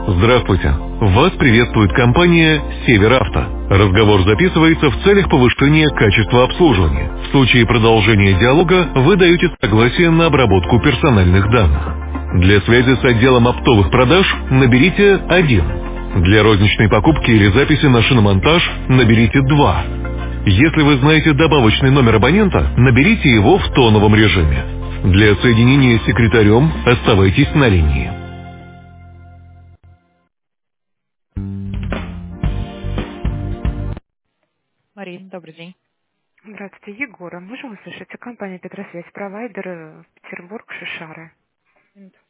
Здравствуйте. Вас приветствует компания «Северавто». Разговор записывается в целях повышения качества обслуживания. В случае продолжения диалога вы даете согласие на обработку персональных данных. Для связи с отделом оптовых продаж наберите 1. Для розничной покупки или записи на шиномонтаж наберите 2. Если вы знаете добавочный номер абонента, наберите его в тоновом режиме. Для соединения с секретарем оставайтесь на линии. Здравствуйте, Егора. Можем услышать? Компания «Петросвязь», провайдер Петербург, Шишары.